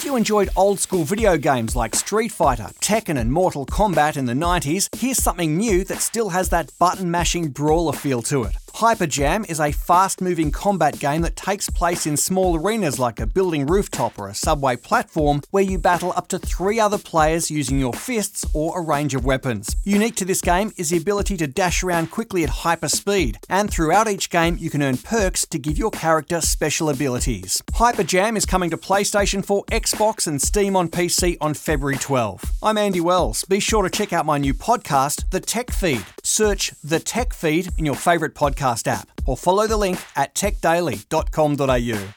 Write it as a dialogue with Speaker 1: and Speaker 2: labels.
Speaker 1: If you enjoyed old school video games like Street Fighter, Tekken and Mortal Kombat in the 90s, here's something new that still has that button-mashing brawler feel to it. Hyperjam is a fast-moving combat game that takes place in small arenas like a building rooftop or a subway platform where you battle up to 3 other players using your fists or a range of weapons. Unique to this game is the ability to dash around quickly at hyper speed, and throughout each game you can earn perks to give your character special abilities. Hyperjam is coming to PlayStation 4, Xbox and Steam on PC on February 12. I'm Andy Wells. Be sure to check out my new podcast, The Tech Feed. Search The Tech Feed in your favourite podcast app or follow the link at techdaily.com.au.